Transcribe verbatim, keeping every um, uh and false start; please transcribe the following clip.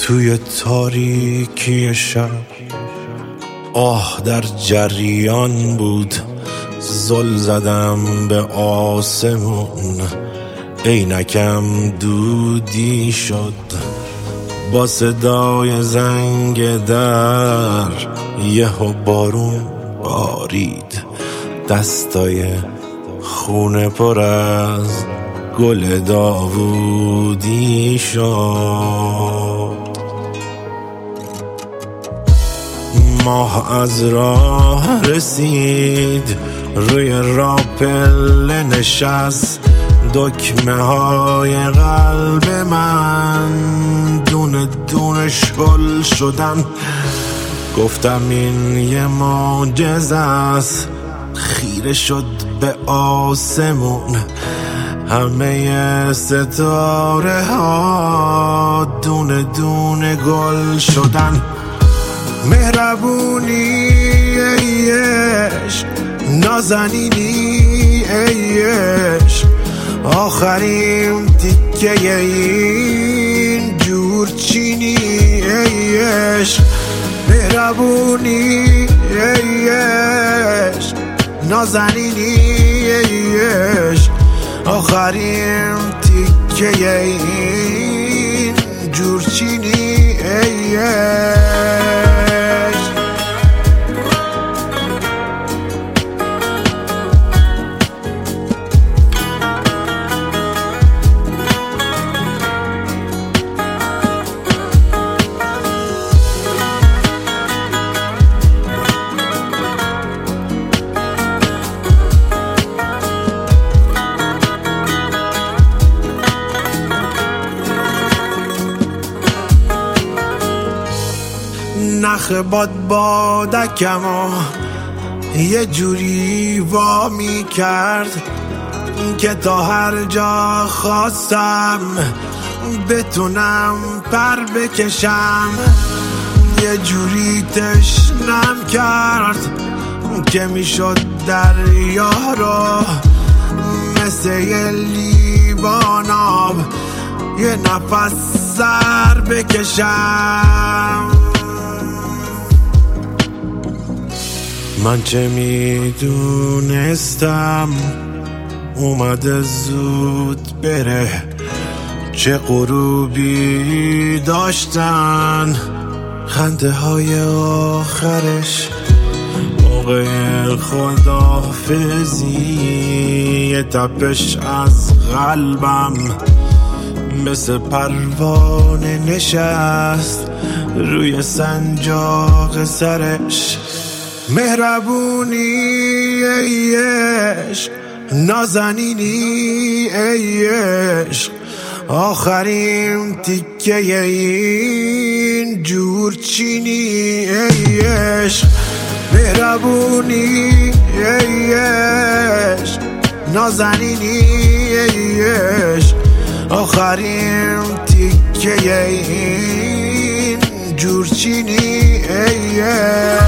توی تاریکی شب آه در جریان بود، زل زدم به آسمون، عینکم دودی شد با صدای زنگ در. یهو بارون بارید، دستای خونه پر از گل داوودی شد. ماه از راه رسید، روی راپل نشست، دکمه های قلب من دونه دونه شل شدن. گفتم این یه معجزه است، خیره شد به آسمون، همه ستاره ها دونه دونه گل شدن. مهربونی ای عشق، نازنینی ای عشق، آخرین تیکه این جورچینی ای عشق. مهربونی ای عشق، نازنینی ای عشق، آخرین تیکه این جورچینی ای عشق. نخ باد بادکمو یه جوری وا می کرد که تا هر جا خواستم بتونم پر بکشم. یه جوری تشنم کرد که میشد دریا رو مثل یه لیوان آب یه نفس سر بکشم. من چه میدونستم اومده زود بره، چه غروبی داشتن خنده های آخرش. موقع خداحافظی یه تپش از قلبم مثل پروانه نشست روی سنجاق سرش. مهربونی ای عشق، نازنینی ای عشق، آخرین تیکه این جورچینی ای عشق. مهربونی ای عشق، نازنینی ای عشق، آخرین تیکه این جورچینی ای عشق.